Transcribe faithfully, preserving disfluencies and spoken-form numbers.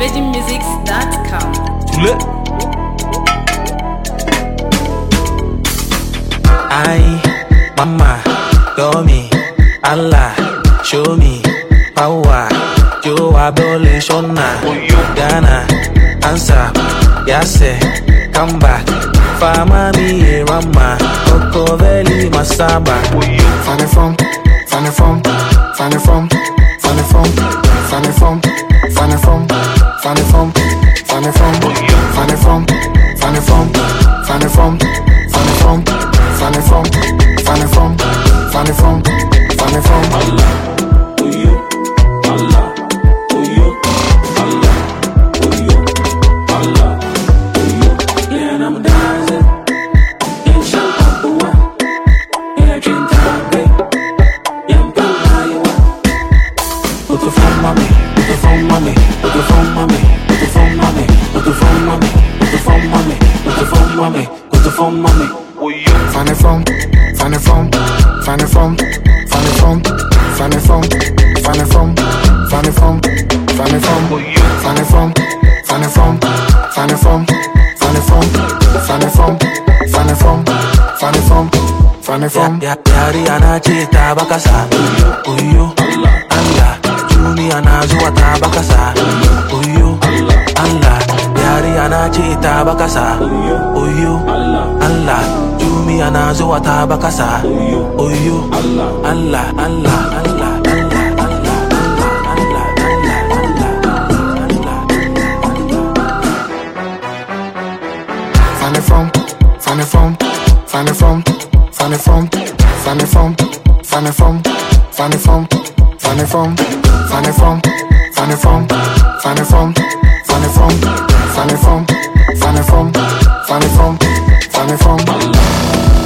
virgin musics dot com. Tule. Aye, mama, yomi, Allah, show me power. Joe Abole Shona, Ghana, answer, yase, come back. Fama mi rama, Coco Valley Masaba. Funny from, funny from, funny from, funny from, funny from, funny from, funny from, funny from, funny from, funny from, funny from, funny from, funny from, funny from, funny from, funny from. Allah, oh you, Allah, oh you, Allah, oh you, Allah, oh you. Yeah, and I'm dancing in Shampoo. Yeah, drink tape. Yeah, I'm put the phone mommy, put the phone mommy, put the phone mommy, put the phone mommy, put the phone mommy, put the phone mommy, put the phone mommy, put the phone mommy. Funny from, funny from, funny from, funny from, funny from, funny from, funny from, funny from, funny from, funny from, funny from, funny from, funny from, funny from, funny from, funny from. Yari anachita bakasa, uyu, Allah, Juni anazuwa tabakasa, uyu, Allah, yari anachita bakasa, uyu, Allah, Juni anazuwa tabakasa, uyu, Allah, Allah, Allah, Allah. Funny from, funny from, funny from, funny from, funny from, funny from, funny from, funny from, funny from, funny from, funny from, funny from, funny from, funny from, funny from, funny from.